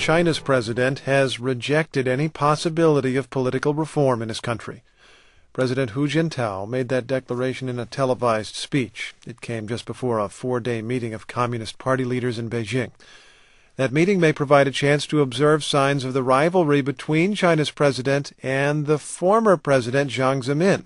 China's president has rejected any possibility of political reform in his country. President Hu Jintao made that declaration in a televised speech. It came just before a 4-day meeting of Communist Party leaders in Beijing. That meeting may provide a chance to observe signs of the rivalry between China's president and the former president Jiang Zemin.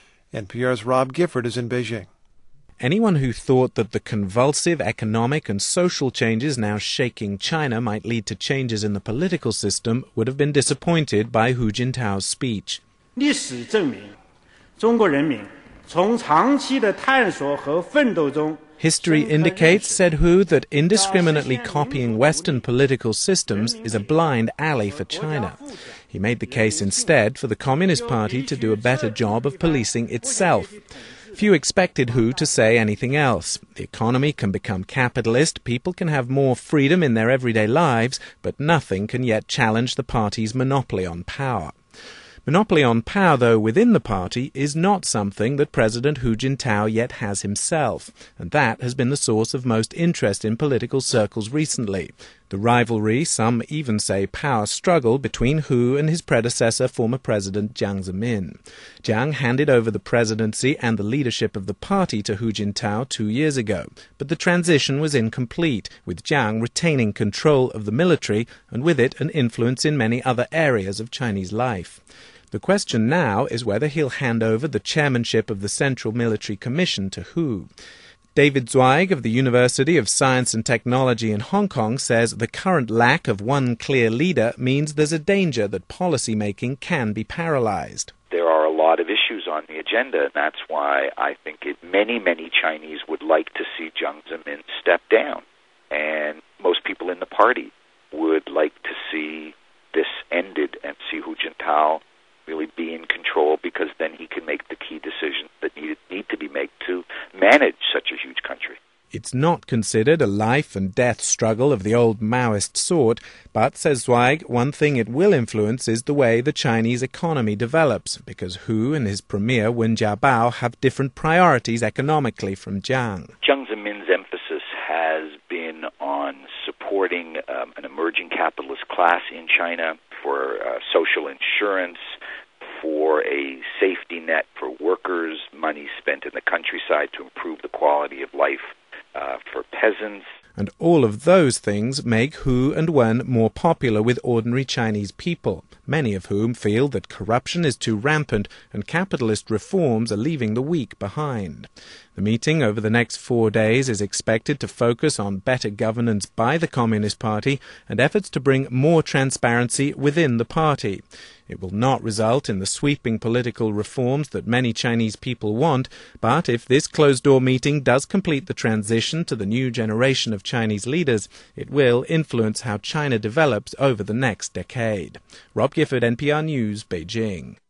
NPR's Rob Gifford is in Beijing. Anyone who thought that the convulsive economic and social changes now shaking China might lead to changes in the political system would have been disappointed by Hu Jintao's speech. 历史证明，中国人民从长期的探索和奋斗中 History indicates, said Hu, that indiscriminately copying Western political systems is a blind alley for China. He made the case instead for the Communist Party to do a better job of policing itself. Few expected Hu to say anything else. The economy can become capitalist, people can have more freedom in their everyday lives, but nothing can yet challenge the party's monopoly on power. Monopoly on power, though, within the party is not something that President Hu Jintao yet has himself, and that has been the source of most interest in political circles recently. The rivalry, some even say power struggle, between Hu and his predecessor, former President Jiang Zemin. Jiang handed over the presidency and the leadership of the party to Hu Jintao 2 years ago, but the transition was incomplete, with Jiang retaining control of the military and with it an influence in many other areas of Chinese life. The question now is whether he'll hand over the chairmanship of the Central Military Commission to Hu. David Zweig of the University of Science and Technology in Hong Kong says the current lack of one clear leader means there's a danger that policy making can be paralyzed. There are a lot of issues on the agenda, and that's why I think many Chinese would like to see Jiang Zemin step down. And most people in the party would like to see this ended and see Hu Jintao really be in control, because then he can make the key decisions that need to be made to manage such a huge country. It's not considered a life and death struggle of the old Maoist sort, but, says Zweig, one thing it will influence is the way the Chinese economy develops, because Hu and his premier Wen Jiabao have different priorities economically from Jiang. Jiang Zemin's emphasis has been on supporting an emerging capitalist class in China, for social insurance, for a safety net for workers, money spent in the countryside to improve the quality of life for peasants. And all of those things make Hu and Wen more popular with ordinary Chinese people, many of whom feel that corruption is too rampant and capitalist reforms are leaving the weak behind. The meeting over the next 4 days is expected to focus on better governance by the Communist Party and efforts to bring more transparency within the party. It will not result in the sweeping political reforms that many Chinese people want, but if this closed-door meeting does complete the transition to the new generation of Chinese leaders, it will influence how China develops over the next decade. Rob Gifford, NPR News, Beijing.